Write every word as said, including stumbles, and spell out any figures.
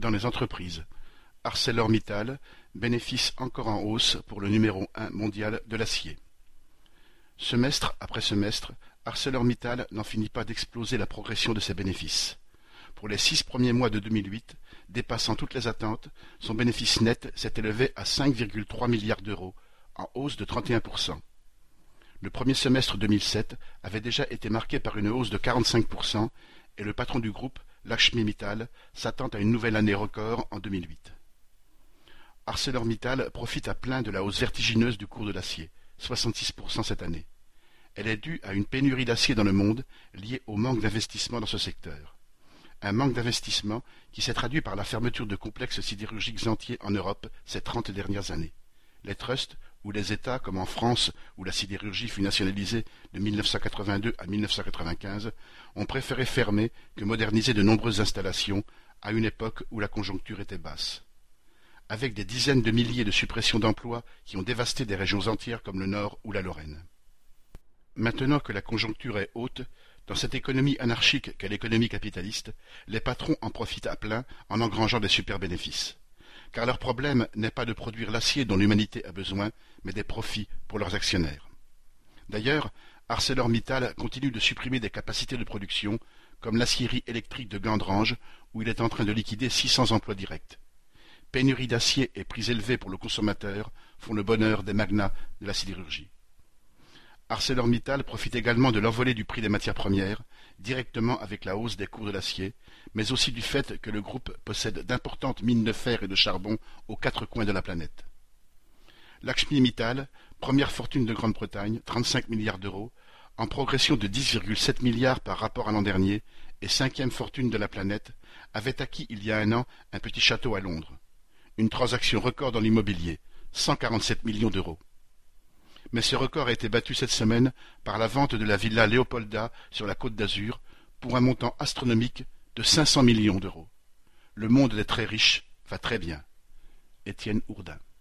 dans les entreprises. ArcelorMittal, bénéfice encore en hausse pour le numéro un mondial de l'acier. Semestre après semestre, ArcelorMittal n'en finit pas d'exploser la progression de ses bénéfices. Pour les six premiers mois de deux mille huit, dépassant toutes les attentes, son bénéfice net s'est élevé à cinq virgule trois milliards d'euros, en hausse de trente et un pour cent. Le premier semestre deux mille sept avait déjà été marqué par une hausse de quarante-cinq pour cent et le patron du groupe, Lakshmi Mittal, s'attend à une nouvelle année record en deux mille huit. ArcelorMittal profite à plein de la hausse vertigineuse du cours de l'acier, soixante-six pour cent cette année. Elle est due à une pénurie d'acier dans le monde liée au manque d'investissement dans ce secteur. Un manque d'investissement qui s'est traduit par la fermeture de complexes sidérurgiques entiers en Europe ces trente dernières années. Les trusts, ou les États, comme en France où la sidérurgie fut nationalisée de mille neuf cent quatre-vingt-deux à mille neuf cent quatre-vingt-quinze, ont préféré fermer que moderniser de nombreuses installations à une époque où la conjoncture était basse. Avec des dizaines de milliers de suppressions d'emplois qui ont dévasté des régions entières comme le Nord ou la Lorraine. Maintenant que la conjoncture est haute, dans cette économie anarchique qu'est l'économie capitaliste, les patrons en profitent à plein en engrangeant des super bénéfices. Car leur problème n'est pas de produire l'acier dont l'humanité a besoin, mais des profits pour leurs actionnaires. D'ailleurs, ArcelorMittal continue de supprimer des capacités de production, comme l'acierie électrique de Gandrange, où il est en train de liquider six cents emplois directs. Pénurie d'acier et prix élevés pour le consommateur font le bonheur des magnats de la sidérurgie. ArcelorMittal profite également de l'envolée du prix des matières premières, directement avec la hausse des cours de l'acier, mais aussi du fait que le groupe possède d'importantes mines de fer et de charbon aux quatre coins de la planète. Lakshmi Mittal, première fortune de Grande-Bretagne, trente-cinq milliards d'euros, en progression de dix virgule sept milliards par rapport à l'an dernier, et cinquième fortune de la planète, avait acquis il y a un an un petit château à Londres. Une transaction record dans l'immobilier, cent quarante-sept millions d'euros. Mais ce record a été battu cette semaine par la vente de la villa Leopolda sur la Côte d'Azur pour un montant astronomique de cinq cents millions d'euros. Le monde des très riches va très bien. Étienne Ourdin.